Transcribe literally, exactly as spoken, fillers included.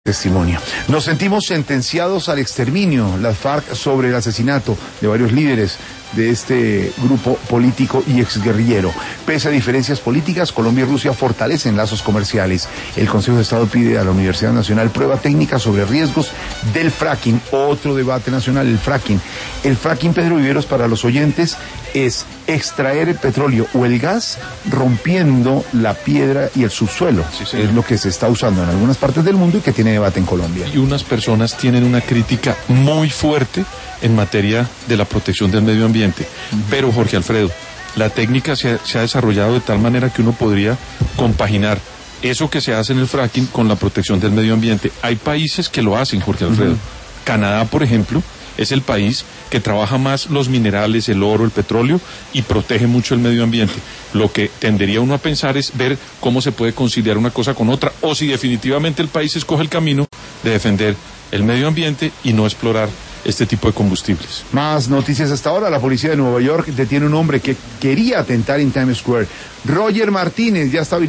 Testimonio. Nos sentimos sentenciados al exterminio, las FARC, sobre el asesinato de varios líderes de este grupo político y exguerrillero. Pese a diferencias políticas, Colombia y Rusia fortalecen lazos comerciales. El Consejo de Estado pide a la Universidad Nacional prueba técnica sobre riesgos del fracking. Otro debate nacional, el fracking. El fracking, Pedro Viveros, para los oyentes, es extraer el petróleo o el gas rompiendo la piedra y el subsuelo. Sí, es lo que se está usando en algunas partes del mundo y que tiene debate en Colombia. Y unas personas tienen una crítica muy fuerte en materia de la protección del medio ambiente. Uh-huh. Pero, Jorge Alfredo, la técnica se ha, se ha desarrollado de tal manera que uno podría compaginar eso que se hace en el fracking con la protección del medio ambiente. Hay países que lo hacen, Jorge Alfredo. Uh-huh. Canadá, por ejemplo, es el país que trabaja más los minerales, el oro, el petróleo y protege mucho el medio ambiente. Lo que tendería uno a pensar es ver cómo se puede conciliar una cosa con otra, o si definitivamente el país escoge el camino de defender el medio ambiente y no explorar este tipo de combustibles. Más noticias hasta ahora. La policía de Nueva York detiene a un hombre que quería atentar en Times Square. Roger Martínez ya está habilitado.